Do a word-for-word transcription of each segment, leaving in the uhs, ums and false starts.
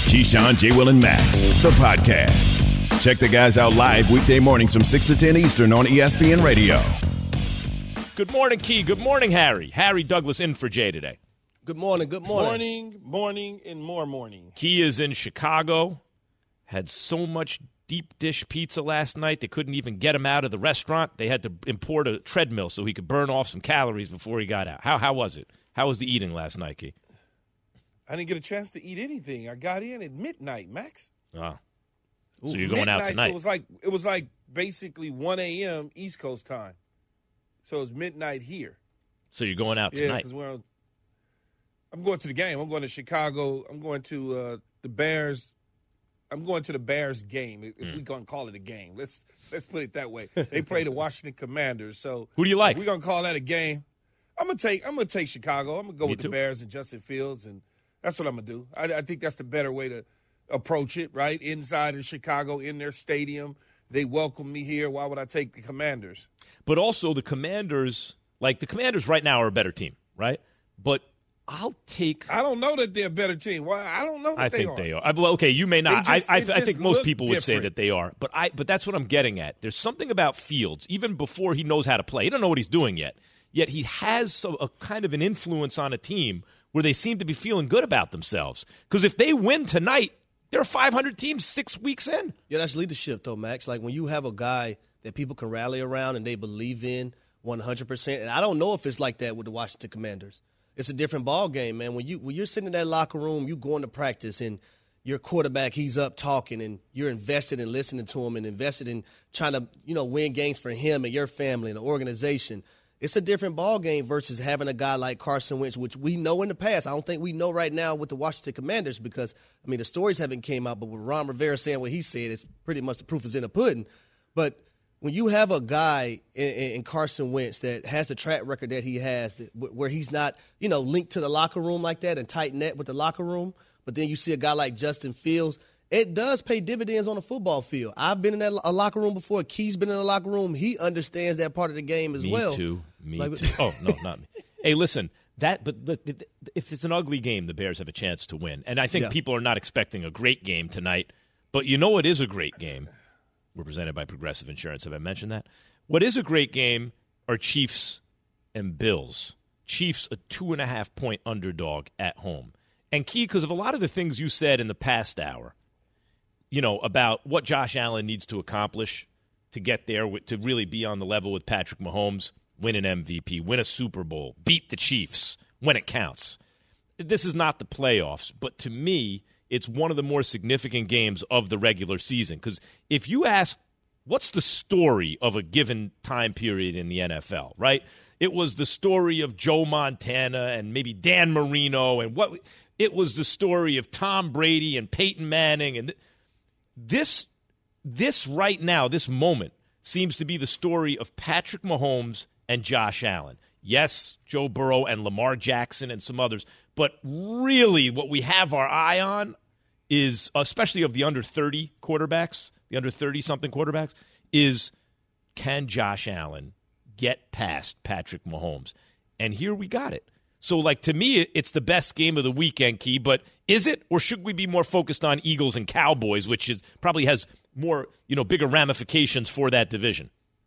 Keyshawn, J. Will, and Max, the podcast. Check the guys out live weekday mornings from six to ten Eastern on E S P N Radio. Good morning, Key. Good morning, Harry. Harry Douglas in for Jay today. Good morning. Good morning. Morning, morning, and more morning. Key is in Chicago. Had so much deep dish pizza last night, they couldn't even get him out of the restaurant. They had to import a treadmill so he could burn off some calories before he got out. How how was it? How was the eating last night, Key? I didn't get a chance to eat anything. I got in at midnight, Max. Oh. So you're going out midnight, tonight. So it was like it was like basically one a.m. East Coast time. So it's midnight here. So you're going out yeah, tonight. because we're on, I'm going to the game. I'm going to Chicago. I'm going to uh, the Bears. I'm going to the Bears game, if mm. we're going to call it a game. Let's let's put it that way. They play the Washington Commanders. So who do you like? We're going to call that a game. I'm going to take I'm going to take Chicago. I'm going to go Me with too. the Bears and Justin Fields, and that's what I'm going to do. I, I think that's the better way to approach it, right? Inside of Chicago, in their stadium. They welcome me here. Why would I take the Commanders? But also the Commanders, like the Commanders right now are a better team, right? But I'll take. I don't know that they're a better team. Well, I don't know. That I they think are. they are. I, well, okay, you may not. Just, I, I, I think most people would different. say that they are. But I. But that's what I'm getting at. There's something about Fields, even before he knows how to play. He don't know what he's doing yet. Yet he has so, a kind of an influence on a team where they seem to be feeling good about themselves. Because if they win tonight, they're a five hundred team six weeks in. Yeah, that's leadership, though, Max. Like when you have a guy that people can rally around and they believe in one hundred percent. And I don't know if it's like that with the Washington Commanders. It's a different ball game, man. When, you, when you're sitting in that locker room, you going to practice, and your quarterback, he's up talking, and you're invested in listening to him and invested in trying to, you know, win games for him and your family and the organization. It's a different ball game versus having a guy like Carson Wentz, which we know in the past. I don't think we know right now with the Washington Commanders because, I mean, the stories haven't came out, but with Ron Rivera saying what he said, it's pretty much the proof is in the pudding. But when you have a guy in, in Carson Wentz that has the track record that he has, that, where he's not, you know, linked to the locker room like that and tight net with the locker room, but then you see a guy like Justin Fields, it does pay dividends on the football field. I've been in that a locker room before. Key's been in a locker room. He understands that part of the game as me well. Me too. Me like, too. Oh, no, not me. Hey, listen, that. But the, the, if it's an ugly game, the Bears have a chance to win. And I think yeah. people are not expecting a great game tonight. But you know it is a great game. We're presented by Progressive Insurance. Have I mentioned that? What is a great game are Chiefs and Bills. Chiefs a two-and-a-half-point underdog at home. And, Key, because of a lot of the things you said in the past hour, you know, about what Josh Allen needs to accomplish to get there, to really be on the level with Patrick Mahomes, win an M V P, win a Super Bowl, beat the Chiefs when it counts. This is not the playoffs, but to me, it's one of the more significant games of the regular season. Because if you ask, what's the story of a given time period in the N F L, right? It was the story of Joe Montana and maybe Dan Marino, and what it was the story of Tom Brady and Peyton Manning. And this, this right now, this moment, seems to be the story of Patrick Mahomes and Josh Allen. Yes, Joe Burrow and Lamar Jackson and some others, but really what we have our eye on is, especially of the under thirty quarterbacks, the under thirty-something quarterbacks, is can Josh Allen get past Patrick Mahomes? And here we got it. So, like, to me, it's the best game of the weekend, Key, but is it, or should we be more focused on Eagles and Cowboys, which is probably has more, you know, bigger ramifications for that division?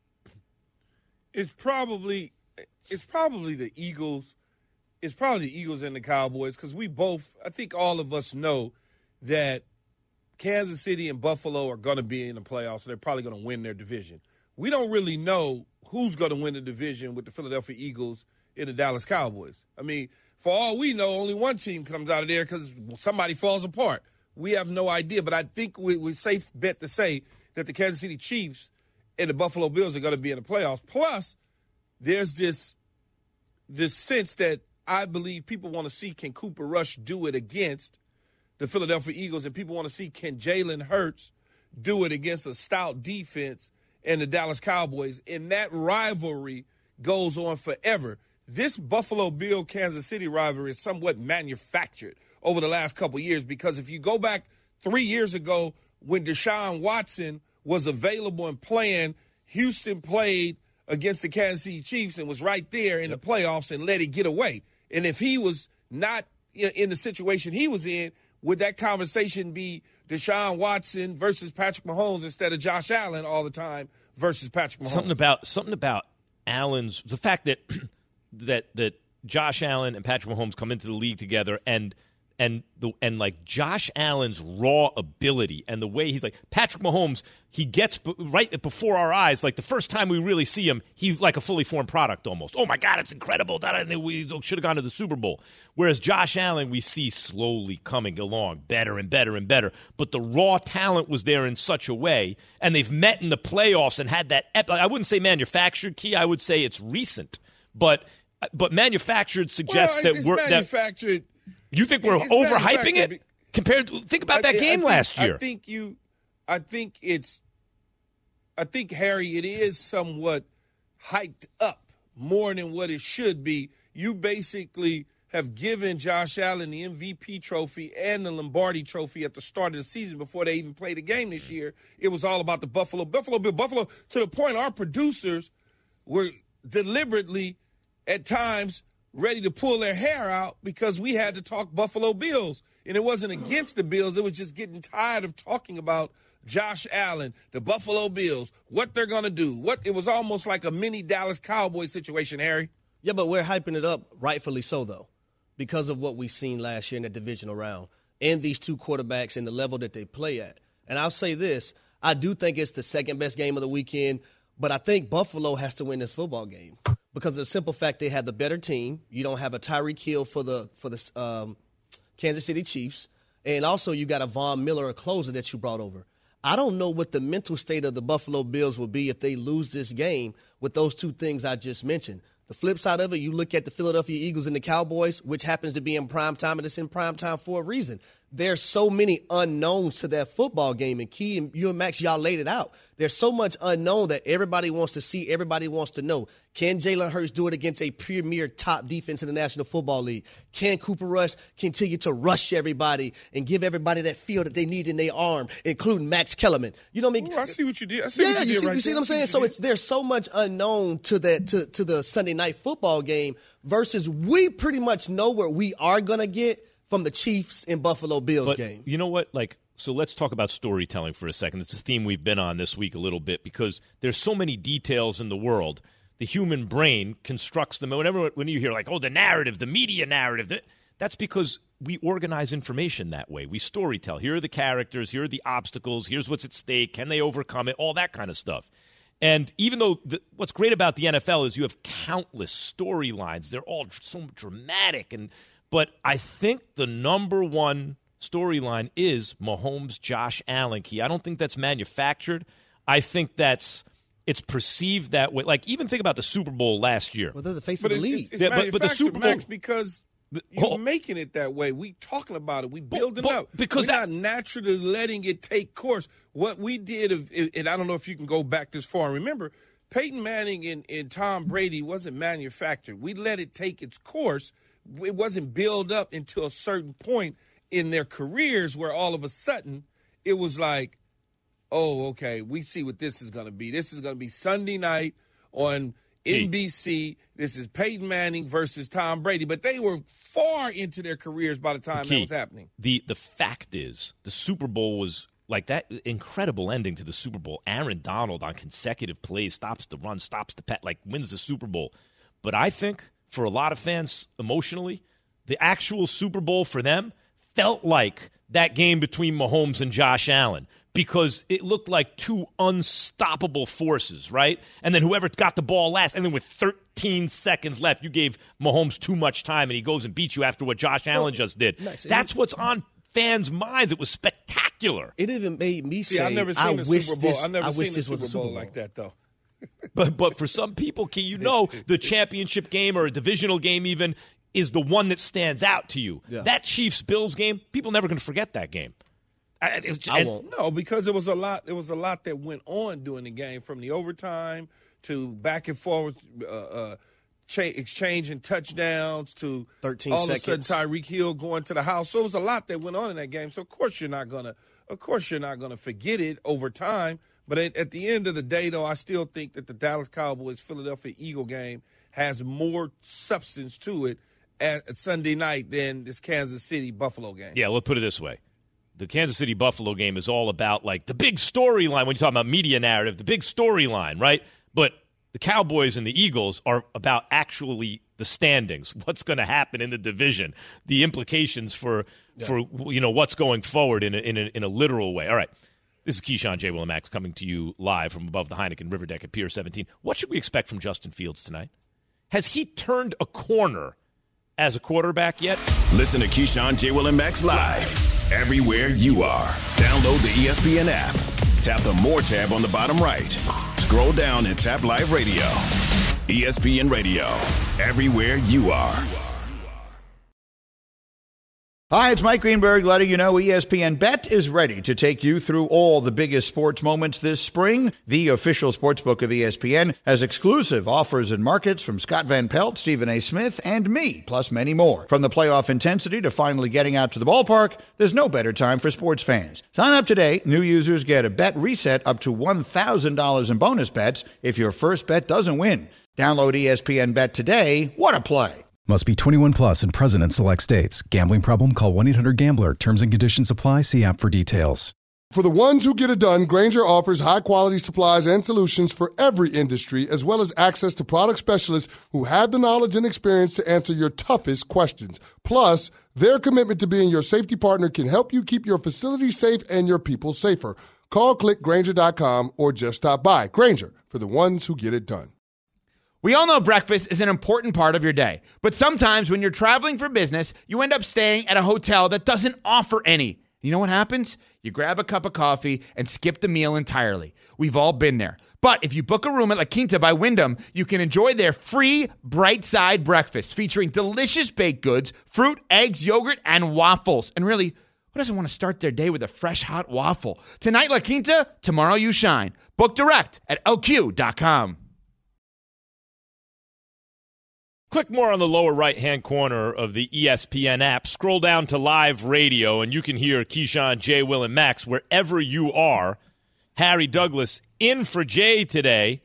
It's probably it's probably the Eagles. It's probably the Eagles and the Cowboys because we both, I think all of us know that Kansas City and Buffalo are going to be in the playoffs, so they're probably going to win their division. We don't really know who's going to win the division with the Philadelphia Eagles and the Dallas Cowboys. I mean, for all we know, only one team comes out of there because somebody falls apart. We have no idea, but I think we, we're safe bet to say that the Kansas City Chiefs and the Buffalo Bills are going to be in the playoffs. Plus, there's this this sense that I believe people want to see, can Cooper Rush do it against the Philadelphia Eagles, and people want to see, can Jalen Hurts do it against a stout defense and the Dallas Cowboys, and that rivalry goes on forever. This Buffalo Bill Kansas City rivalry is somewhat manufactured over the last couple of years because if you go back three years ago when Deshaun Watson was available and playing, Houston played against the Kansas City Chiefs and was right there in the playoffs and let it get away. And if he was not in the situation he was in, would that conversation be Deshaun Watson versus Patrick Mahomes instead of Josh Allen all the time versus Patrick Mahomes? Something about something about Allen's the fact that that that Josh Allen and Patrick Mahomes come into the league together, and and the and like Josh Allen's raw ability and the way he's like Patrick Mahomes, he gets right before our eyes. Like the first time we really see him, he's like a fully formed product almost. Oh my God, it's incredible! That we should have gone to the Super Bowl. Whereas Josh Allen, we see slowly coming along, better and better and better. But the raw talent was there in such a way, and they've met in the playoffs and had that. I wouldn't say manufactured key. I would say it's recent, but but manufactured suggests well, it's, that it's we're manufactured. That, You think we're it's overhyping it compared to think about that I, game I think, last year? I think you I think it's I think Harry it is somewhat hyped up more than what it should be. You basically have given Josh Allen the M V P trophy and the Lombardi trophy at the start of the season before they even played a game this year. It was all about the Buffalo Buffalo Bill Buffalo to the point our producers were deliberately at times ready to pull their hair out because we had to talk Buffalo Bills. And it wasn't against the Bills. It was just getting tired of talking about Josh Allen, the Buffalo Bills, what they're going to do. What It was almost like a mini Dallas Cowboys situation, Harry. Yeah, but we're hyping it up, rightfully so, though, because of what we've seen last year in the divisional round and these two quarterbacks and the level that they play at. And I'll say this, I do think it's the second best game of the weekend, but I think Buffalo has to win this football game because of the simple fact they have the better team. You don't have a Tyreek Hill for the for the um, Kansas City Chiefs, and also you got a Von Miller, a closer that you brought over. I don't know what the mental state of the Buffalo Bills will be if they lose this game with those two things I just mentioned. The flip side of it, you look at the Philadelphia Eagles and the Cowboys, which happens to be in prime time, and it's in prime time for a reason. There's so many unknowns to that football game, and Key and you and Max, y'all laid it out. There's so much unknown that everybody wants to see, everybody wants to know. Can Jalen Hurts do it against a premier top defense in the National Football League? Can Cooper Rush continue to rush everybody and give everybody that feel that they need in their arm, including Max Kellerman? You know what I mean? Ooh, I see what you did. I see yeah, what you, you did see, right you see there. what I'm saying? So it's there's so much unknown to that to, to the Sunday night football game versus we pretty much know what we are gonna get from the Chiefs and Buffalo Bills but game. You know what? Like, so let's talk about storytelling for a second. It's a theme we've been on this week a little bit because there's so many details in the world. The human brain constructs them. Whenever when you hear like, oh, the narrative, the media narrative, that's because we organize information that way. We storytell. Here are the characters. Here are the obstacles. Here's what's at stake. Can they overcome it? All that kind of stuff. And even though the, what's great about the N F L is you have countless storylines. They're all so dramatic and But I think the number one storyline is Mahomes, Josh Allen key. I don't think that's manufactured. I think that's it's perceived that way. Like even think about the Super Bowl last year. Well, they're the face But of the it's, league. it's Yeah, but- but the manufactured, Super Bowl- Max, because you're making it that way. We talking about it. We building but- up. because We're that- not naturally letting it take course. What we did, of, and I don't know if you can go back this far and remember, Peyton Manning and, and Tom Brady wasn't manufactured. We let it take its course. It wasn't built up until a certain point in their careers where all of a sudden it was like, oh, okay, we see what this is going to be. This is going to be Sunday night on N B C. This is Peyton Manning versus Tom Brady. But they were far into their careers by the time Key, that was happening. The the fact is, the Super Bowl was like that incredible ending to the Super Bowl. Aaron Donald on consecutive plays stops the run, stops the pet, like wins the Super Bowl. But I think for a lot of fans emotionally, the actual Super Bowl for them felt like that game between Mahomes and Josh Allen because it looked like two unstoppable forces, right? And then whoever got the ball last, and then with thirteen seconds left, you gave Mahomes too much time, and he goes and beats you after what Josh Allen well, just did. Nice. That's what's on fans' minds. It was spectacular. It even made me say, See, I've never seen I a wish Super Bowl. this, I've never I seen wish a this Super was a Super Bowl Bowl like that, though. But but for some people, Key, you know the championship game or a divisional game even is the one that stands out to you. Yeah. That Chiefs-Bills game, people are never going to forget that game. I, just, I won't. No, because there was a lot. There was a lot that went on during the game, from the overtime to back and forth, uh, uh, cha- exchanging touchdowns to thirteen all seconds. of a sudden Tyreek Hill going to the house. So it was a lot that went on in that game. So of course you're not gonna, of course you're not gonna forget it over time. But at, at the end of the day, though, I still think that the Dallas Cowboys Philadelphia Eagle game has more substance to it at Sunday night than this Kansas City Buffalo game. Yeah, let's put it this way. The Kansas City Buffalo game is all about, like, the big storyline when you talk about media narrative, the big storyline, right? But the Cowboys and the Eagles are about actually the standings, what's going to happen in the division, the implications for, yeah. for you know, what's going forward in a, in, a, in a literal way. All right. This is Keyshawn J. Will and Max coming to you live from above the Heineken River Deck at Pier seventeen. What should we expect from Justin Fields tonight? Has he turned a corner as a quarterback yet? Listen to Keyshawn, J. Will and Max live everywhere you are. Download the E S P N app. Tap the More tab on the bottom right. Scroll down and tap Live Radio. E S P N Radio. Everywhere you are. Hi, it's Mike Greenberg letting you know E S P N Bet is ready to take you through all the biggest sports moments this spring. The official sportsbook of E S P N has exclusive offers and markets from Scott Van Pelt, Stephen A. Smith, and me, plus many more. From the playoff intensity to finally getting out to the ballpark, there's no better time for sports fans. Sign up today. New users get a bet reset up to one thousand dollars in bonus bets if your first bet doesn't win. Download E S P N Bet today. What a play. Must be twenty-one plus and present in select states. Gambling problem? Call one eight hundred gambler. Terms and conditions apply. See app for details. For the ones who get it done, Grainger offers high-quality supplies and solutions for every industry, as well as access to product specialists who have the knowledge and experience to answer your toughest questions. Plus, their commitment to being your safety partner can help you keep your facility safe and your people safer. Call click Grainger dot com or just stop by. Grainger, for the ones who get it done. We all know breakfast is an important part of your day, but sometimes when you're traveling for business, you end up staying at a hotel that doesn't offer any. You know what happens? You grab a cup of coffee and skip the meal entirely. We've all been there. But if you book a room at La Quinta by Wyndham, you can enjoy their free Bright Side breakfast featuring delicious baked goods, fruit, eggs, yogurt, and waffles. And really, who doesn't want to start their day with a fresh, hot waffle? Tonight, La Quinta, tomorrow you shine. Book direct at L Q dot com. Click more on the lower right-hand corner of the E S P N app. Scroll down to Live Radio, and you can hear Keyshawn, J. Will, and Max wherever you are. Harry Douglas in for Jay today.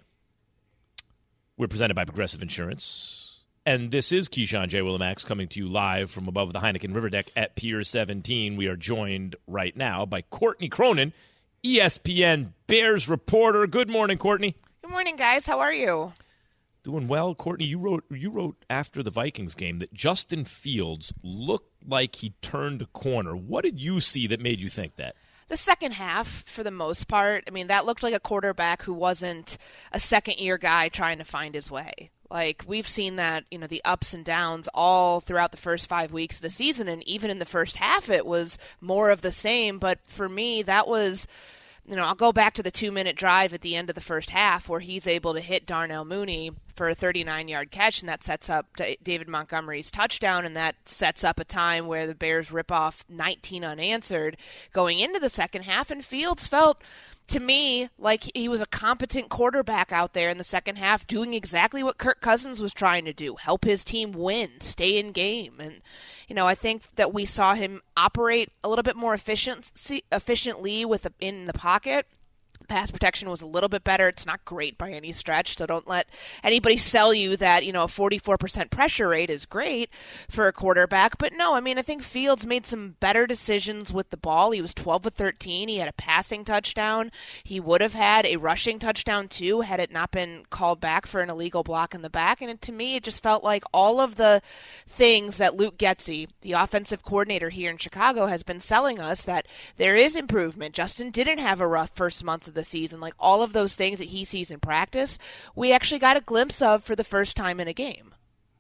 We're presented by Progressive Insurance. And this is Keyshawn, J. Will, and Max coming to you live from above the Heineken River Deck at Pier seventeen. We are joined right now by Courtney Cronin, E S P N Bears reporter. Good morning, Courtney. Good morning, guys. How are you? Doing well. Courtney, you wrote you wrote after the Vikings game that Justin Fields looked like he turned a corner. What did you see that made you think that? The second half, for the most part. I mean, that looked like a quarterback who wasn't a second-year guy trying to find his way. Like, we've seen that, you know, the ups and downs all throughout the first five weeks of the season, and even in the first half it was more of the same. But for me, that was... You know, I'll go back to the two-minute drive at the end of the first half where he's able to hit Darnell Mooney for a thirty-nine-yard catch, and that sets up David Montgomery's touchdown, and that sets up a time where the Bears rip off nineteen unanswered going into the second half, and Fields felt, to me, like he was a competent quarterback out there in the second half doing exactly what Kirk Cousins was trying to do, help his team win, stay in game. And, you know, I think that we saw him operate a little bit more efficiency, efficiently with a, in the pocket. Pass protection was a little bit better. It's not great by any stretch, so don't let anybody sell you that, you know, a forty-four percent pressure rate is great for a quarterback. But no, I mean, I think Fields made some better decisions with the ball. He was twelve of thirteen. He had a passing touchdown. He would have had a rushing touchdown, too, had it not been called back for an illegal block in the back. And it, to me, it just felt like all of the things that Luke Getsy, the offensive coordinator here in Chicago, has been selling us, that there is improvement. Justin didn't have a rough first month of the season, like all of those things that he sees in practice, we actually got a glimpse of for the first time in a game.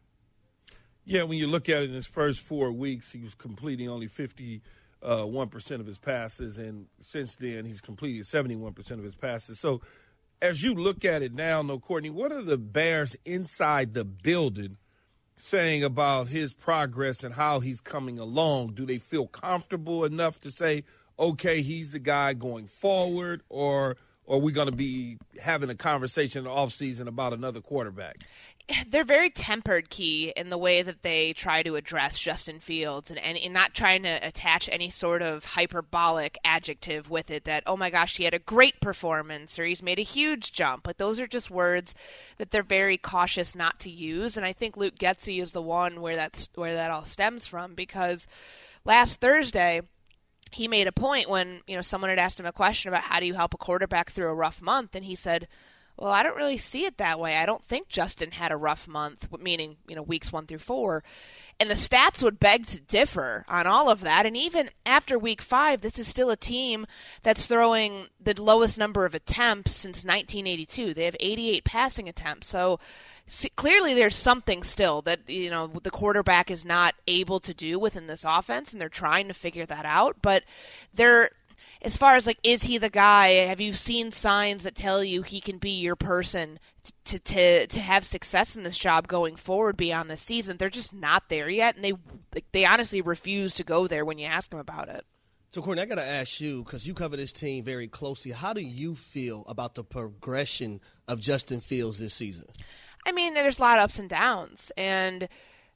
Yeah, when you look at it in his first four weeks, he was completing only fifty-one percent of his passes, and since then he's completed seventy-one percent of his passes. So as you look at it now, no, Courtney, what are the Bears inside the building saying about his progress and how he's coming along? Do they feel comfortable enough to say, okay, he's the guy going forward, or, or are we going to be having a conversation in the offseason about another quarterback? they're very tempered, Key, in the way that they try to address Justin Fields and, and, and not trying to attach any sort of hyperbolic adjective with it that, oh my gosh, he had a great performance or he's made a huge jump. But those are just words that they're very cautious not to use. And I think Luke Getsy is the one where that's where that all stems from, because last Thursday he made a point when, you know, someone had asked him a question about how do you help a quarterback through a rough month, and he said, well, I don't really see it that way. I don't think Justin had a rough month, meaning, you know, weeks one through four. And the stats would beg to differ on all of that. And even after week five, this is still a team that's throwing the lowest number of attempts since nineteen eighty-two. They have eighty-eight passing attempts. So see, clearly there's something still that, you know, the quarterback is not able to do within this offense, and they're trying to figure that out. But they're as far as, like, is he the guy? Have you seen signs that tell you he can be your person to to to have success in this job going forward beyond this season? They're just not there yet, and they they honestly refuse to go there when you ask them about it. So, Courtney, I got to ask you, because you cover this team very closely, how do you feel about the progression of Justin Fields this season? I mean, there's a lot of ups and downs, and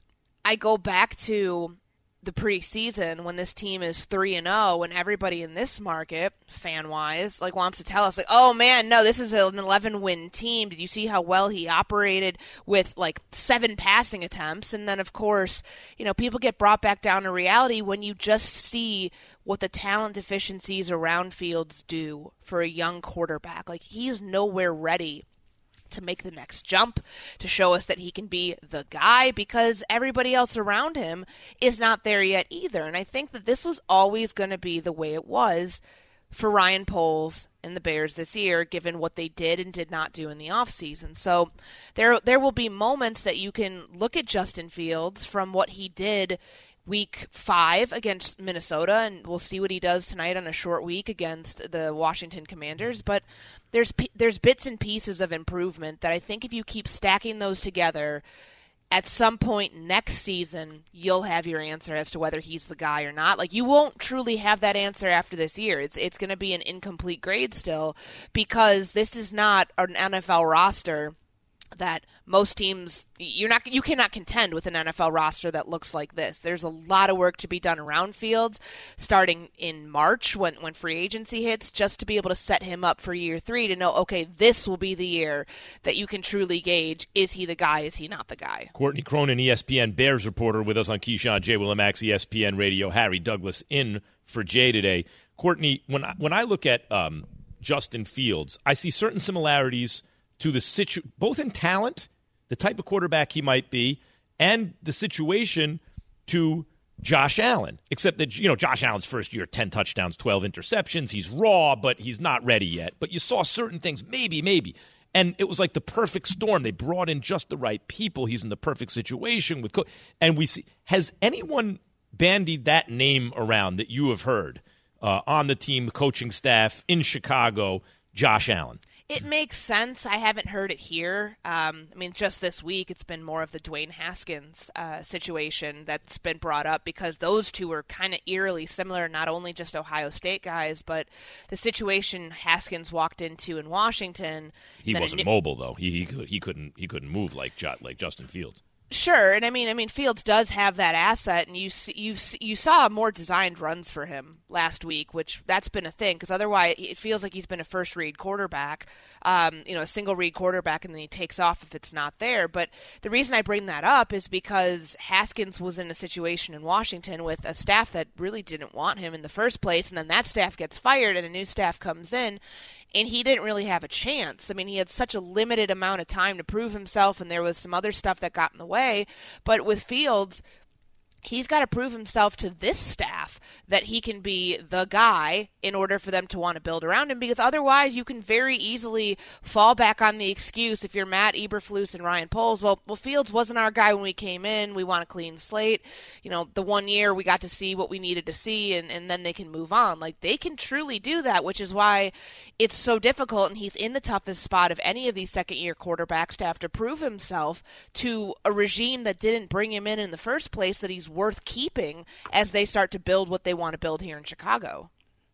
I go back to the preseason when this team is three and oh, and everybody in this market, fan-wise, like wants to tell us, like, oh, man, no, this is an eleven-win team. Did you see how well he operated with, like, seven passing attempts? And then, of course, you know, people get brought back down to reality when you just see what the talent deficiencies around Fields do for a young quarterback. Like, he's nowhere ready to make the next jump, to show us that he can be the guy, because everybody else around him is not there yet either. And I think that this was always going to be the way it was for Ryan Poles and the Bears this year, given what they did and did not do in the offseason. So there there will be moments that you can look at Justin Fields from what he did week five against Minnesota, and we'll see what he does tonight on a short week against the Washington Commanders. But there's there's bits and pieces of improvement that I think if you keep stacking those together, at some point next season, you'll have your answer as to whether he's the guy or not. Like, you won't truly have that answer after this year. It's it's going to be an incomplete grade still, because this is not an N F L roster that most teams, you're not, you cannot contend with an N F L roster that looks like this. There's a lot of work to be done around Fields, starting in March when, when free agency hits, just to be able to set him up for year three to know, okay, this will be the year that you can truly gauge, is he the guy, is he not the guy? Courtney Cronin, E S P N Bears reporter, with us on Keyshawn, J. Willimax, E S P N Radio. Harry Douglas in for Jay today. Courtney, when I, when I look at um, Justin Fields, I see certain similarities to the situ, both in talent, the type of quarterback he might be, and the situation to Josh Allen. Except that, you know, Josh Allen's first year, ten touchdowns, twelve interceptions. He's raw, but he's not ready yet. But you saw certain things, maybe, maybe. And it was like the perfect storm. They brought in just the right people. He's in the perfect situation with Co- and we see. Has anyone bandied that name around that you have heard uh, on the team, the coaching staff in Chicago, Josh Allen? It makes sense. I haven't heard it here. Um, I mean, just this week, it's been more of the Dwayne Haskins uh, situation that's been brought up, because those two are kind of eerily similar, not only just Ohio State guys, but the situation Haskins walked into in Washington. He wasn't it, mobile, though. He he, could, he couldn't he couldn't move like like Justin Fields. Sure, and I mean, I mean, Fields does have that asset, and you you you saw more designed runs for him last week, which that's been a thing, because otherwise it feels like he's been a first read quarterback, um, you know, a single read quarterback, and then he takes off if it's not there. But the reason I bring that up is because Haskins was in a situation in Washington with a staff that really didn't want him in the first place, and then that staff gets fired and a new staff comes in, and he didn't really have a chance. I mean, he had such a limited amount of time to prove himself, and there was some other stuff that got in the way. But with Fields, he's got to prove himself to this staff that he can be the guy in order for them to want to build around him, because otherwise you can very easily fall back on the excuse, if you're Matt Eberflus and Ryan Poles, well, well, Fields wasn't our guy when we came in. We want a clean slate. You know, the one year we got to see what we needed to see, and, and then they can move on. Like, they can truly do that, which is why it's so difficult, and he's in the toughest spot of any of these second-year quarterbacks to have to prove himself to a regime that didn't bring him in in the first place, that he's worth keeping as they start to build what they want to build here in Chicago.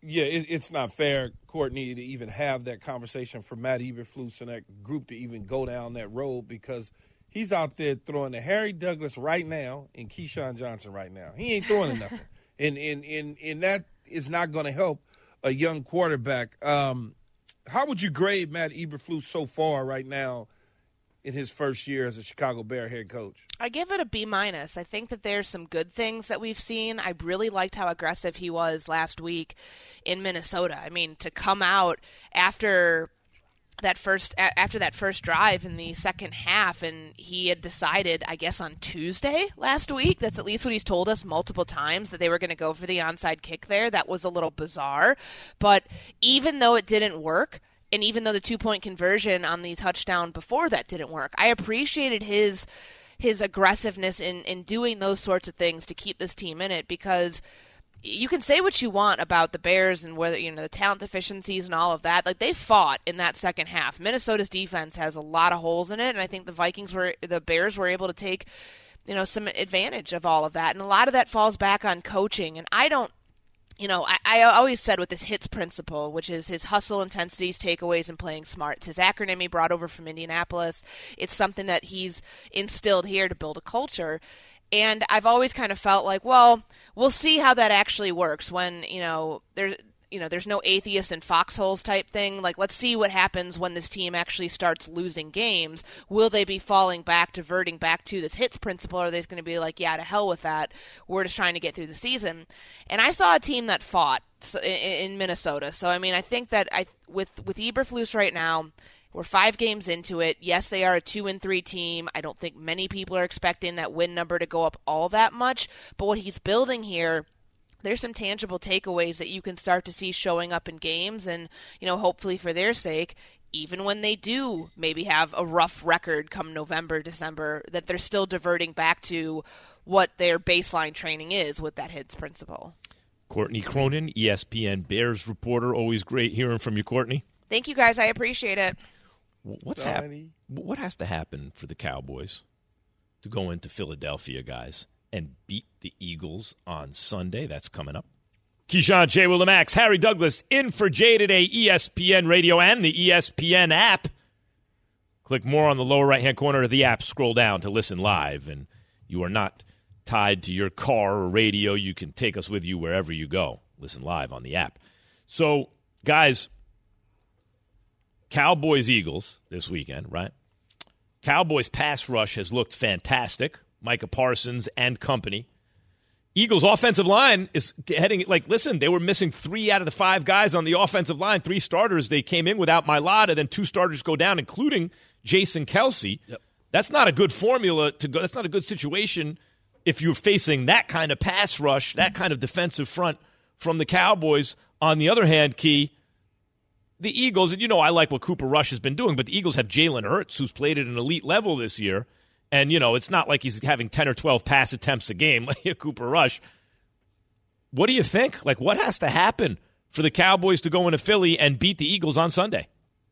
Yeah, it, it's not fair, Courtney, to even have that conversation for Matt Eberflus and that group to even go down that road because he's out there throwing to Harry Douglas right now and Keyshawn Johnson right now. He ain't throwing nothing. And, and, and, and that is not going to help a young quarterback. Um, how would you grade Matt Eberflus so far right now in his first year as a Chicago Bear head coach? I give it a B minus. I think that there's some good things that we've seen. I really liked how aggressive he was last week in Minnesota. I mean, to come out after that first after that first drive in the second half, and he had decided, I guess on Tuesday last week, that's at least what he's told us multiple times, that they were going to go for the onside kick there. That was a little bizarre. But even though it didn't work, and even though the two-point conversion on the touchdown before that didn't work, I appreciated his his aggressiveness in, in doing those sorts of things to keep this team in it, because you can say what you want about the Bears and whether, you know, the talent deficiencies and all of that. Like, they fought in that second half. Minnesota's defense has a lot of holes in it, and I think the Vikings were, the Bears were able to take, you know, some advantage of all of that. And a lot of that falls back on coaching. And I don't, You know, I, I always said with this HITS principle, which is his hustle, intensities, takeaways, and playing smart. It's his acronym he brought over from Indianapolis. It's something that he's instilled here to build a culture. And I've always kind of felt like, well, we'll see how that actually works when, you know, there's, you know, there's no atheist in foxholes type thing. Like, let's see what happens when this team actually starts losing games. Will they be falling back, diverting back to this HITS principle, or are they just going to be like, yeah, to hell with that. We're just trying to get through the season. And I saw a team that fought in Minnesota. So, I mean, I think that I with, with Eberflus right now, we're five games into it. Yes, they are a two and three team. I don't think many people are expecting that win number to go up all that much. But what he's building here, there's some tangible takeaways that you can start to see showing up in games, and, you know, hopefully for their sake, even when they do maybe have a rough record come November, December, that they're still diverting back to what their baseline training is with that HITS principle. Courtney Cronin, E S P N Bears reporter. Always great hearing from you, Courtney. Thank you, guys. I appreciate it. What's hap- What has to happen for the Cowboys to go into Philadelphia, guys, and beat the Eagles on Sunday? That's coming up. Keyshawn, J. Will, and Max, Harry Douglas in for Jay today, E S P N Radio and the E S P N app. Click more on the lower right-hand corner of the app. Scroll down to listen live, and you are not tied to your car or radio. You can take us with you wherever you go. Listen live on the app. So, guys, Cowboys-Eagles this weekend, right? Cowboys pass rush has looked fantastic. Micah Parsons and company. Eagles offensive line is heading, like, listen, they were missing three out of the five guys on the offensive line, three starters. They came in without Mailata, then two starters go down, including Jason Kelce. Yep. That's not a good formula to go. That's not a good situation if you're facing that kind of pass rush, that kind of defensive front from the Cowboys. On the other hand, Key, the Eagles, and you know I like what Cooper Rush has been doing, but the Eagles have Jalen Hurts, who's played at an elite level this year. And, you know, it's not like he's having ten or twelve pass attempts a game like Cooper Rush. What do you think? Like, what has to happen for the Cowboys to go into Philly and beat the Eagles on Sunday?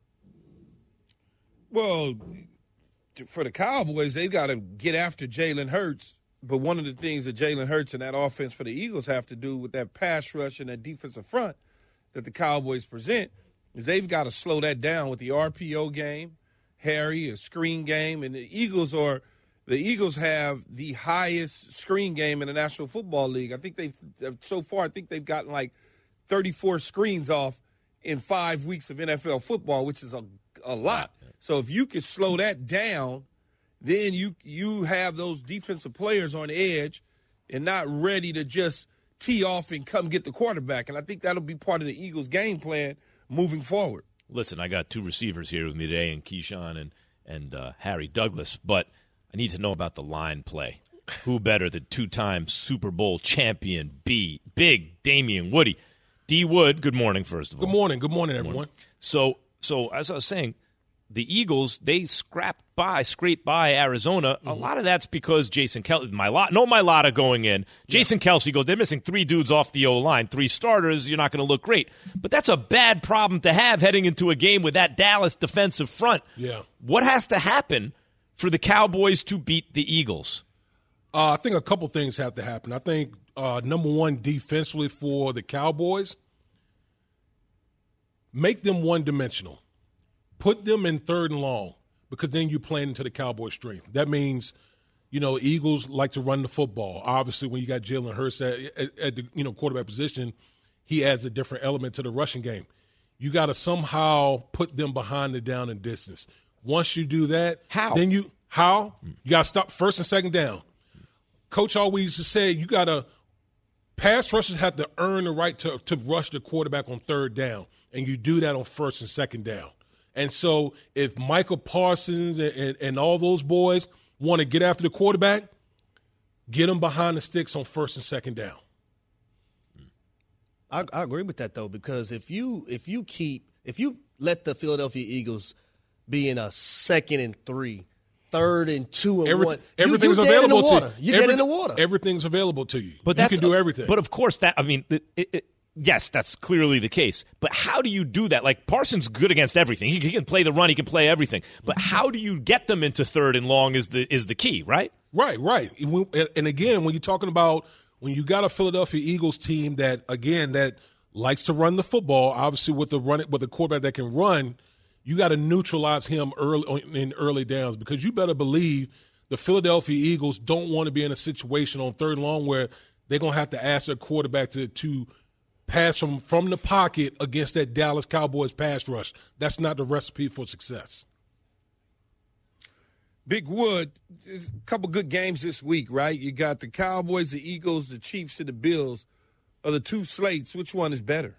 Well, for the Cowboys, they've got to get after Jalen Hurts. But one of the things that Jalen Hurts and that offense for the Eagles have to do with that pass rush and that defensive front that the Cowboys present is they've got to slow that down with the R P O game, Harry, a screen game, and the Eagles are the Eagles have the highest screen game in the National Football League. I think they've so far I think they've gotten like thirty-four screens off in five weeks of N F L football, which is a a lot. So if you could slow that down, then you you have those defensive players on the edge and not ready to just tee off and come get the quarterback. And I think that'll be part of the Eagles' game plan moving forward. Listen, I got two receivers here with me today, and Keyshawn and, and uh, Harry Douglas, but I need to know about the line play. Who better than two-time Super Bowl champion, B, Big Damian Woody. D. Wood, good morning, first of all. Good morning. Good morning, everyone. Good morning. So, so as I was saying, the Eagles, they scrapped by, scraped by Arizona. Mm-hmm. A lot of that's because Jason Kelce, Mailata, no Mailata going in. Jason yeah. Kelce goes, they're missing three dudes off the O-line, three starters, you're not going to look great. But that's a bad problem to have heading into a game with that Dallas defensive front. Yeah. What has to happen for the Cowboys to beat the Eagles? Uh, I think a couple things have to happen. I think, uh, number one, defensively for the Cowboys, make them one-dimensional. Put them in third and long because then you're playing into the Cowboys' strength. That means, you know, Eagles like to run the football. Obviously, when you got Jalen Hurts at, at, at the you know quarterback position, he adds a different element to the rushing game. You got to somehow put them behind the down and distance. Once you do that, how? Then you how you got to stop first and second down. Coach always used to say you got to pass rushers have to earn the right to to rush the quarterback on third down, and you do that on first and second down. And so if Michael Parsons and, and, and all those boys want to get after the quarterback, get them behind the sticks on first and second down. I, I agree with that, though, because if you if you keep if you let the Philadelphia Eagles be in a second and three, third and two and Every, one, everything's you, you dead available in the water. to you. You Every, dead in the water. Everything's available to you. But you that's, can do everything. But of course, that I mean, it, it, yes, that's clearly the case. But how do you do that? Like Parsons good against everything. He, he can play the run. He can play everything. But how do you get them into third and long is the is the key, right? Right, right. And again, when you're talking about when you got a Philadelphia Eagles team that again that likes to run the football, obviously with the run with a quarterback that can run, you got to neutralize him early in early downs because you better believe the Philadelphia Eagles don't want to be in a situation on third and long where they're gonna have to ask their quarterback to to pass from from the pocket against that Dallas Cowboys pass rush. That's not the recipe for success. Big Wood, a couple good games this week, right? You got the Cowboys, the Eagles, the Chiefs, and the Bills. Are the two slates, which one is better?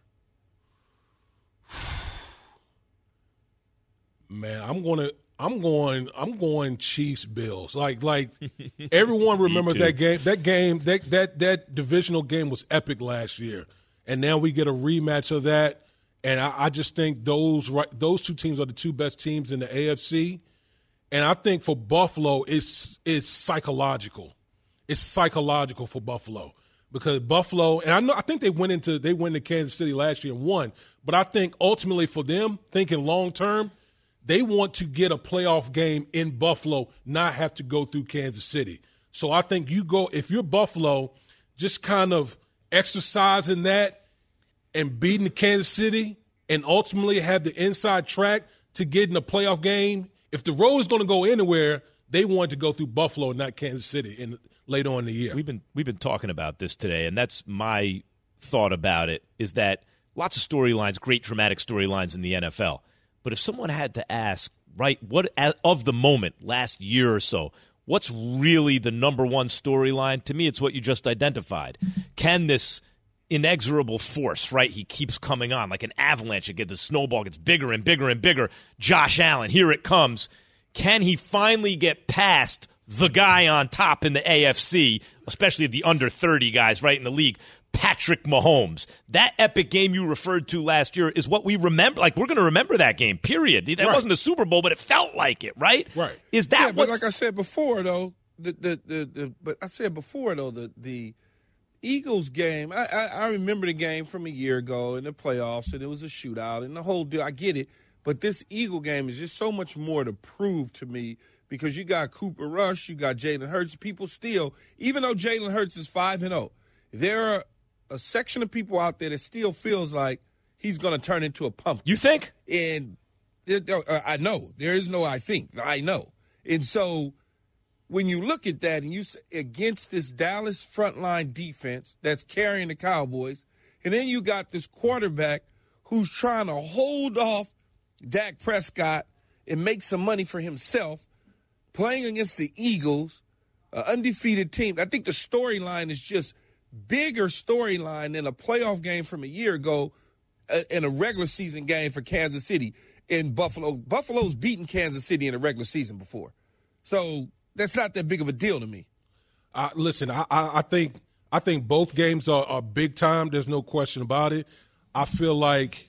Man, I'm gonna I'm going I'm going Chiefs Bills. Like like everyone remembers that game. That game that that that divisional game was epic last year. And now we get a rematch of that. And I, I just think those right those two teams are the two best teams in the A F C. And I think for Buffalo, it's it's psychological. It's psychological for Buffalo because Buffalo, and I know I think they went into they went to Kansas City last year and won. But I think ultimately for them, thinking long term, they want to get a playoff game in Buffalo, not have to go through Kansas City. So I think you go if you're Buffalo, just kind of exercising that and beating Kansas City, and ultimately have the inside track to get in a playoff game. If the road is going to go anywhere, they want to go through Buffalo, not Kansas City, in later on in the year. We've been we've been talking about this today, and that's my thought about it. Is that lots of storylines, great dramatic storylines in the N F L. But if someone had to ask, right, what of the moment last year or so, what's really the number one storyline? To me, it's what you just identified. Can this inexorable force, right? He keeps coming on like an avalanche. Again, the snowball gets bigger and bigger and bigger. Josh Allen, here it comes. Can he finally get past the guy on top in the A F C, especially the under thirty guys right in the league, Patrick Mahomes? That epic game you referred to last year is what we remember. Like, we're going to remember that game, period. That right. wasn't a Super Bowl, but it felt like it, right? Right. Is that yeah, but what's... like I said before, though, the, the, the, the but I said before, though, the, the Eagles game, I, I, I remember the game from a year ago in the playoffs, and it was a shootout, and the whole deal, I get it. But this Eagle game is just so much more to prove to me because you got Cooper Rush, you got Jalen Hurts. People still, even though Jalen Hurts is five and oh, there are a section of people out there that still feels like he's going to turn into a pumpkin. You think? And it, uh, I know. There is no I think. I know. And so when you look at that and you against this Dallas frontline defense that's carrying the Cowboys, and then you got this quarterback who's trying to hold off Dak Prescott and make some money for himself, playing against the Eagles, an undefeated team. I think the storyline is just bigger storyline than a playoff game from a year ago and a regular season game for Kansas City in Buffalo. Buffalo's beaten Kansas City in a regular season before. So that's not that big of a deal to me. Uh, listen, I, I think I think both games are, are big time. There's no question about it. I feel like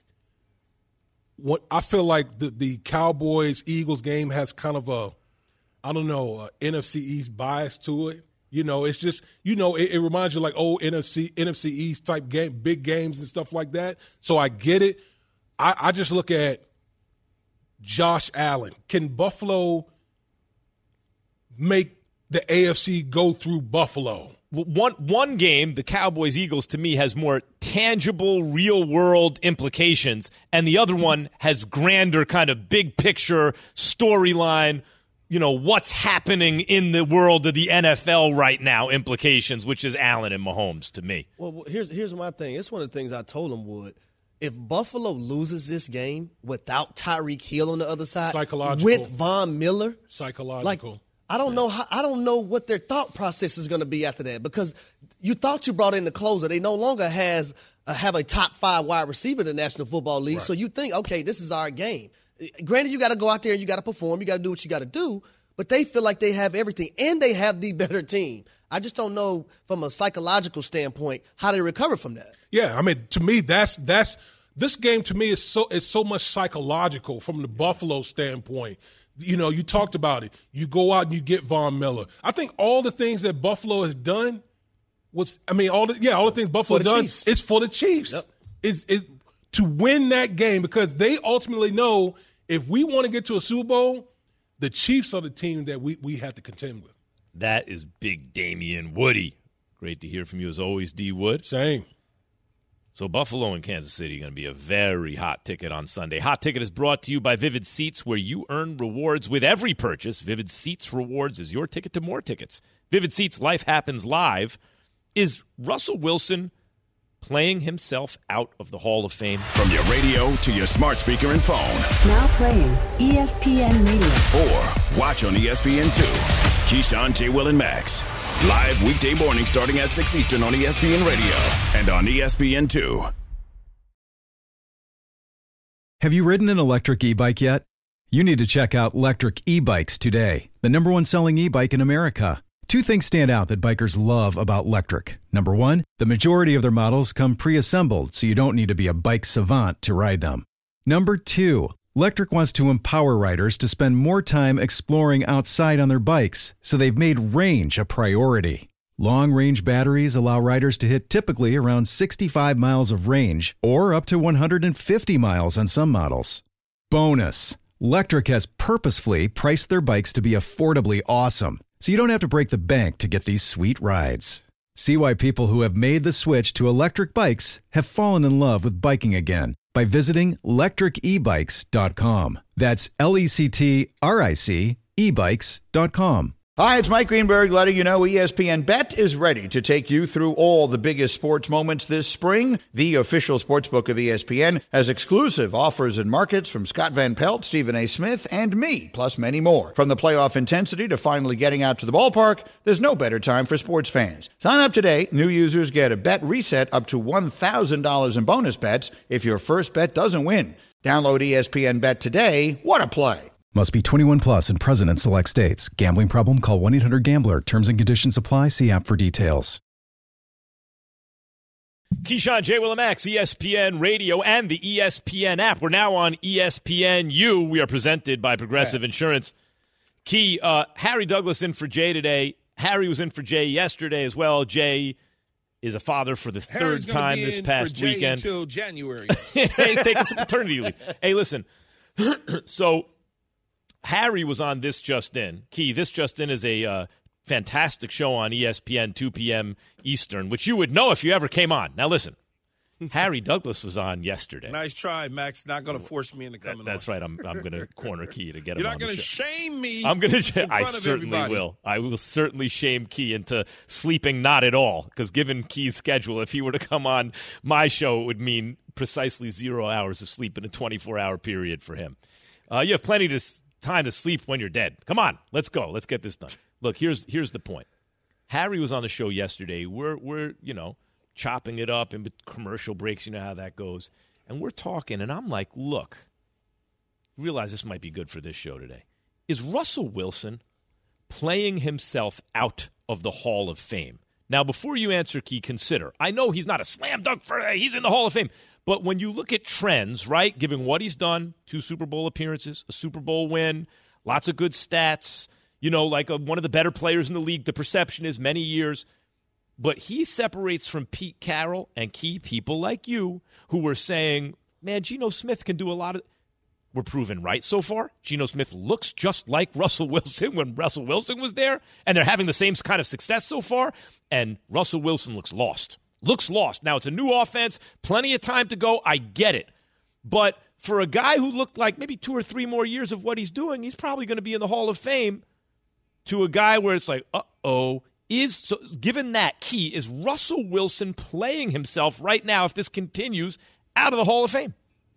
what I feel like the, the Cowboys Eagles game has kind of a I don't know a N F C East bias to it. You know, it's just you know it, it reminds you like old N F C N F C East type game, big games and stuff like that. So I get it. I, I just look at Josh Allen. Can Buffalo make the A F C go through Buffalo? one one game, the Cowboys-Eagles, to me, has more tangible, real-world implications, and the other one has grander kind of big-picture storyline, you know, what's happening in the world of the N F L right now implications, which is Allen and Mahomes to me. Well, here's here's my thing. It's one of the things I told him, Wood. If Buffalo loses this game without Tyreek Hill on the other side, psychological, with Von Miller, psychological. Like, I don't know how, I don't know what their thought process is going to be after that, because you thought you brought in the closer. They no longer has uh, have a top five wide receiver in the National Football League. Right. So you think, okay, this is our game. Granted, you got to go out there and you got to perform. You got to do what you got to do. But they feel like they have everything, and they have the better team. I just don't know from a psychological standpoint how they recover from that. Yeah, I mean, to me, that's that's this game to me is so it's so much psychological from the Buffalo standpoint. You know, you talked about it. You go out and you get Von Miller. I think all the things that Buffalo has done was, I mean, all the yeah, all the things Buffalo has done, Chiefs. It's for the Chiefs. Yep. It's, it's to win that game, because they ultimately know if we want to get to a Super Bowl, the Chiefs are the team that we, we have to contend with. That is Big Damian Woody. Great to hear from you as always, D. Wood. Same. So Buffalo and Kansas City are going to be a very hot ticket on Sunday. Hot Ticket is brought to you by Vivid Seats, where you earn rewards with every purchase. Vivid Seats Rewards is your ticket to more tickets. Vivid Seats Life Happens Live. Is Russell Wilson playing himself out of the Hall of Fame? From your radio to your smart speaker and phone. Now playing E S P N Radio. Or watch on E S P N two. Keyshawn, J. Will, and Max. Live weekday morning starting at six Eastern on E S P N Radio and on E S P N two. Have you ridden an electric e-bike yet? You need to check out Lectric E-Bikes today, the number one selling e-bike in America. Two things stand out that bikers love about Lectric. Number one, the majority of their models come pre-assembled, so you don't need to be a bike savant to ride them. Number two, Lectric wants to empower riders to spend more time exploring outside on their bikes, so they've made range a priority. Long-range batteries allow riders to hit typically around sixty-five miles of range, or up to one hundred fifty miles on some models. Bonus, Lectric has purposefully priced their bikes to be affordably awesome, so you don't have to break the bank to get these sweet rides. See why people who have made the switch to electric bikes have fallen in love with biking again by visiting lectric e bikes dot com. That's L E C T R I C e bikes dot com. Hi, it's Mike Greenberg letting you know E S P N Bet is ready to take you through all the biggest sports moments this spring. The official sportsbook of E S P N has exclusive offers and markets from Scott Van Pelt, Stephen A. Smith, and me, plus many more. From the playoff intensity to finally getting out to the ballpark, there's no better time for sports fans. Sign up today. New users get a bet reset up to one thousand dollars in bonus bets if your first bet doesn't win. Download E S P N Bet today. What a play. Must be twenty-one plus and present in select states. Gambling problem? Call one eight hundred gambler. Terms and conditions apply. See app for details. Keyshawn, J. Will, and Max, E S P N Radio and the E S P N app. We're now on E S P N U. We are presented by Progressive yeah. Insurance. Key, uh, Harry Douglas in for Jay today. Harry was in for Jay yesterday as well. Jay is a father for the Harry's third time be this in past for Jay weekend. Until January. He's taking some paternity leave. Hey, listen. So Harry was on This Just In. Key, This Just In is a uh, fantastic show on E S P N, two p.m. Eastern, which you would know if you ever came on. Now, listen. Harry Douglas was on yesterday. Nice try, Max. Not going to force me into coming that, That's on. right. I'm I'm going to corner Key to get You're him not on going the to show. shame me. I'm going to. I of certainly everybody. will. I will certainly shame Key into sleeping not at all, because given Key's schedule, if he were to come on my show, it would mean precisely zero hours of sleep in a twenty-four hour period for him. Uh, you have plenty of time to sleep when you're dead. Come on, let's go. Let's get this done. Look, here's here's the point. Harry was on the show yesterday. We're we're you know. chopping it up in commercial breaks, you know how that goes. And we're talking, and I'm like, look, realize this might be good for this show today. Is Russell Wilson playing himself out of the Hall of Fame? Now, before you answer, Key, consider. I know he's not a slam dunk for he's in the Hall of Fame. But when you look at trends, right, given what he's done, two Super Bowl appearances, a Super Bowl win, lots of good stats, you know, like a, one of the better players in the league, the perception is many years. But he separates from Pete Carroll and key people like you who were saying, man, Geno Smith can do a lot of we're proven right so far. Geno Smith looks just like Russell Wilson when Russell Wilson was there, and they're having the same kind of success so far, and Russell Wilson looks lost. Looks lost. Now, it's a new offense, plenty of time to go. I get it. But for a guy who looked like maybe two or three more years of what he's doing, he's probably going to be in the Hall of Fame. To a guy where it's like, uh-oh, is so given that key, is Russell Wilson playing himself right now, if this continues, out of the Hall of Fame?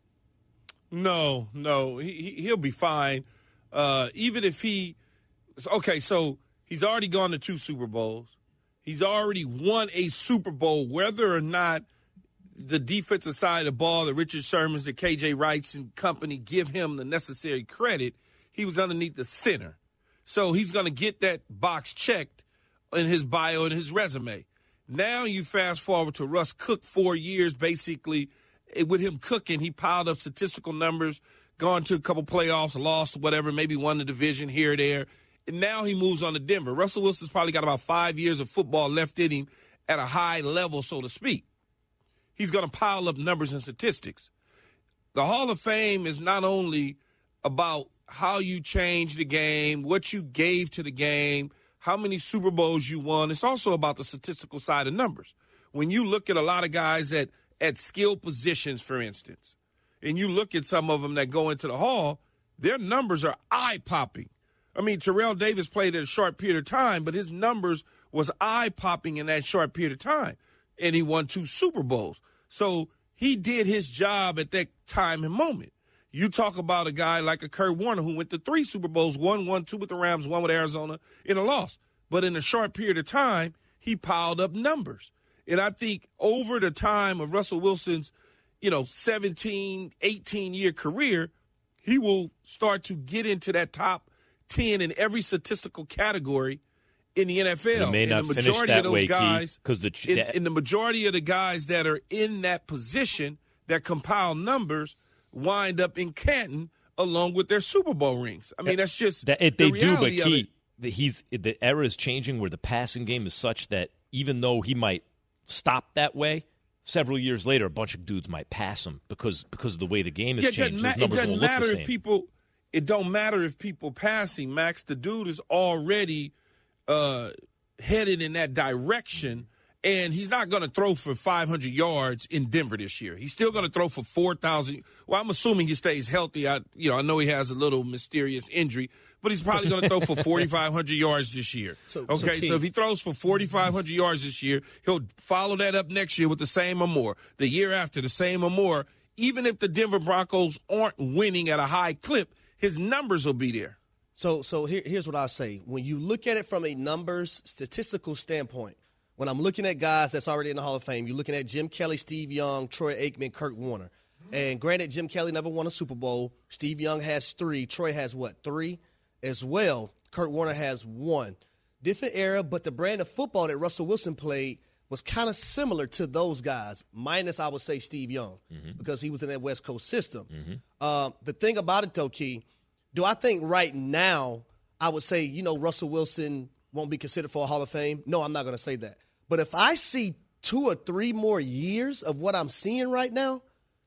No, no, he, he'll be fine. Uh, even if he – okay, so he's already gone to two Super Bowls. He's already won a Super Bowl, whether or not the defensive side of the ball, the Richard Shermans, the K J Wrights and company give him the necessary credit. He was underneath the center. So he's going to get that box checked in his bio and his resume. Now you fast forward to Russ Cook, four years basically. With him cooking, he piled up statistical numbers, gone to a couple playoffs, lost, whatever, maybe won the division here or there. And now he moves on to Denver. Russell Wilson's probably got about five years of football left in him at a high level, so to speak. He's going to pile up numbers and statistics. The Hall of Fame is not only about how you changed the game, what you gave to the game, how many Super Bowls you won. It's also about the statistical side of numbers. When you look at a lot of guys that at skill positions, for instance, and you look at some of them that go into the Hall, their numbers are eye-popping. I mean, Terrell Davis played in a short period of time, but his numbers was eye-popping in that short period of time, and he won two Super Bowls. So he did his job at that time and moment. You talk about a guy like a Kurt Warner who went to three Super Bowls, one, one, two with the Rams, one with Arizona, in a loss. But in a short period of time, he piled up numbers. And I think over the time of Russell Wilson's, you know, seventeen, eighteen-year career, he will start to get into that top ten in every statistical category in the N F L. He may and not the finish majority that of those way, guys, because the in, in the majority of the guys that are in that position that compile numbers wind up in Canton along with their Super Bowl rings. I mean, that's just that, it, the they do, but reality of Key, it. the, he's the era is changing where the passing game is such that even though he might stop that way, several years later, a bunch of dudes might pass him because because of the way the game has yeah, changed. Ma- Those numbers it doesn't won't look matter the if same. people. It don't matter if people passing, Max. The dude is already uh, headed in that direction, and he's not going to throw for five hundred yards in Denver this year. He's still going to throw for four thousand. Well, I'm assuming he stays healthy. I, you know, I know he has a little mysterious injury, but he's probably going to throw for forty-five hundred yards this year. So, okay, so, so if he throws for forty-five hundred yards this year, he'll follow that up next year with the same or more. The year after, the same or more. Even if the Denver Broncos aren't winning at a high clip, his numbers will be there. So, so here, here's what I say. When you look at it from a numbers, statistical standpoint, when I'm looking at guys that's already in the Hall of Fame, you're looking at Jim Kelly, Steve Young, Troy Aikman, Kurt Warner. And granted, Jim Kelly never won a Super Bowl. Steve Young has three. Troy has, what, three as well. Kurt Warner has one. Different era, but the brand of football that Russell Wilson played was kind of similar to those guys, minus, I would say, Steve Young, mm-hmm. because he was in that West Coast system. Mm-hmm. Uh, the thing about it, though, Key, do I think right now I would say, you know, Russell Wilson won't be considered for a Hall of Fame? No, I'm not going to say that. But if I see two or three more years of what I'm seeing right now,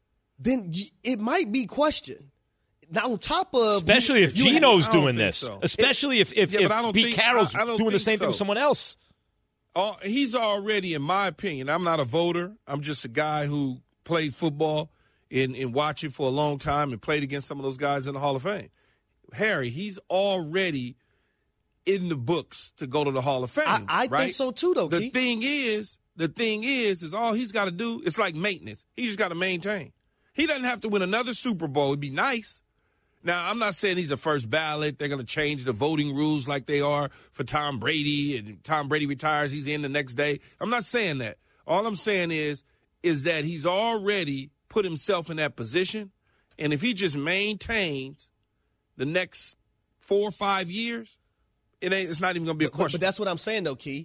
then it might be questioned. Now, on top of especially you, if you Geno's have, doing this, so. especially if if, yeah, if Pete think, Carroll's I, I doing the same so. thing with someone else. Uh, he's already, in my opinion, I'm not a voter. I'm just a guy who played football and, and watched it for a long time and played against some of those guys in the Hall of Fame. Harry, he's already in the books to go to the Hall of Fame. I, I right? think so too, though. The Keith. thing is, the thing is, is all he's got to do. It's like maintenance. He just got to maintain. He doesn't have to win another Super Bowl. It'd be nice. Now, I'm not saying he's a first ballot. They're going to change the voting rules like they are for Tom Brady, and Tom Brady retires, he's in the next day. I'm not saying that. All I'm saying is, is that he's already put himself in that position, and if he just maintains the next four or five years, it ain't. It's not even going to be a question. But, but that's what I'm saying, though, Key.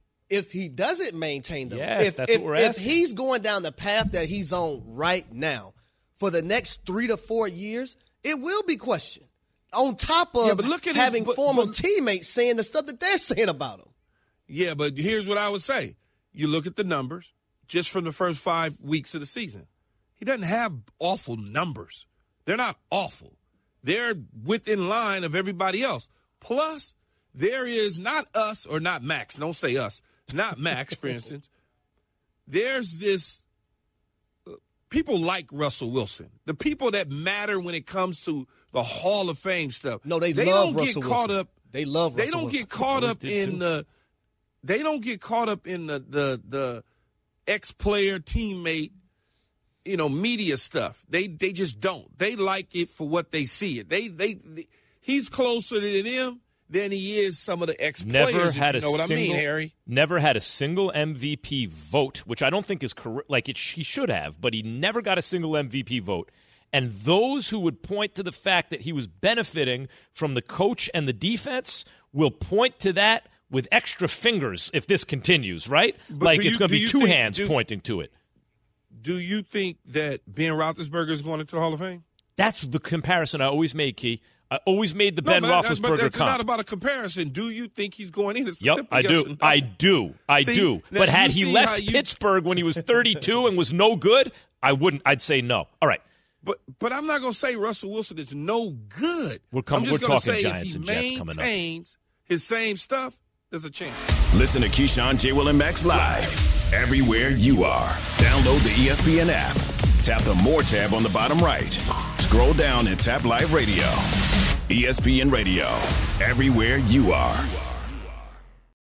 If he doesn't maintain them, yes, if, that's if, what we're if asking. he's going down the path that he's on right now for the next three to four years, it will be questioned. On top of yeah, but look at having his, but, former but, teammates saying the stuff that they're saying about him. Yeah, but here's what I would say. You look at the numbers just from the first five weeks of the season. He doesn't have awful numbers. They're not awful. They're within line of everybody else. Plus, there is not us or not Max. Don't say us. Not Max, for instance. There's this uh, people like Russell Wilson. The people that matter when it comes to the Hall of Fame stuff. No, they, they love don't Russell get caught Wilson. up. They love They Russell don't Wilson. get caught up in too. the. They don't get caught up in the the the ex-player teammate, you know, media stuff. They they just don't. They like it for what they see it. They they, they he's closer to them than he is some of the ex-players. Never had if you know a what single, I mean, Harry. Never had a single M V P vote, which I don't think is correct. Like it, he should have, but he never got a single M V P vote. And those who would point to the fact that he was benefiting from the coach and the defense will point to that with extra fingers if this continues, right? But like do it's you- going to do be you two think- hands do- pointing to it. Do you think that Ben Roethlisberger is going into the Hall of Fame? That's the comparison I always made, Key. I always made the No, Ben but that- but Roethlisberger that's comp. not about a comparison. Do you think he's going in? It's a Yep, simple I yes do. or no. I do. I See, do. now But had you he see left how you- Pittsburgh when he was thirty-two and was no good, I wouldn't. I'd say no. All right. But but I'm not going to say Russell Wilson is no good. We're coming- I'm just we're gonna talking say Giants if he and Jets coming up. maintains his same stuff, there's a chance. Listen to Keyshawn, J. Will, and Max live everywhere you are. Download the E S P N app. Tap the More tab on the bottom right. Scroll down and tap Live Radio. E S P N Radio. Everywhere you are.